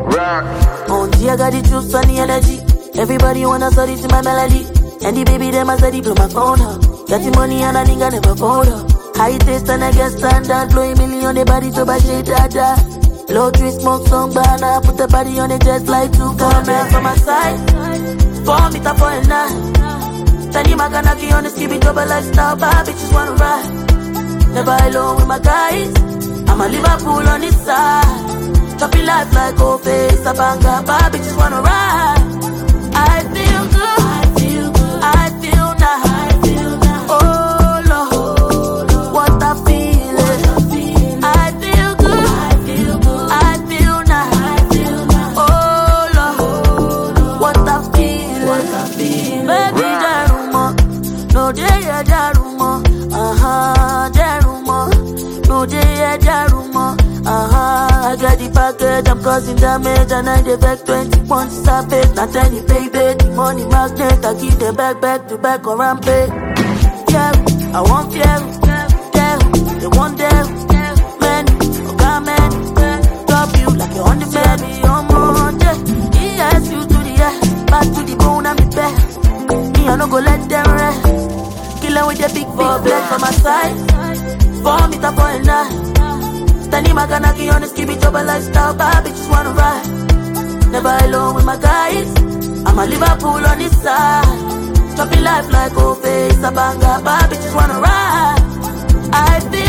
On G, I got the juice on the energy. Everybody wanna study to my melody. And the baby them a study blow my phone up. Got the money and a nigga never fold up. High taste and I get standard. Blowing million the body to buy shit dada. Low tree smoke song banana. Put the body on the jet flight to come from my side. 4 meter for a night. Tell you my kanaki on the skibby double lifestyle. Bad bitches wanna ride. Never alone with my guys. I'm a Liverpool on this side. Choppy life like face. A banger. Bad bitches wanna ride. I feel good. I feel nice. Oh Lord, what I feel. I feel good. I feel nice. Oh Lord, what I feel. Baby, Jaruma, no day, Jaruma. Jaruma, no day, Jaruma. I got the package, I'm causing damage. And I dey 20 points, savage. Not any baby, the money magnet. I keep the back to back or rampage. Yeah, I want fear. Yeah, they want them. Man, okay, man. Drop you like you're on the bed. On Monday, yes, you to the air. Back to the bone, I'm the best. Me, I no go let them rest. Killer with the big blood for my side. 4 meter for a night. Standing my kanaki on the skibby double lifestyle. Bad bitches wanna ride. Never alone with my guys. I'm a Liverpool on this side. Choppy life like face. A banger. Bad bitches wanna ride. I feel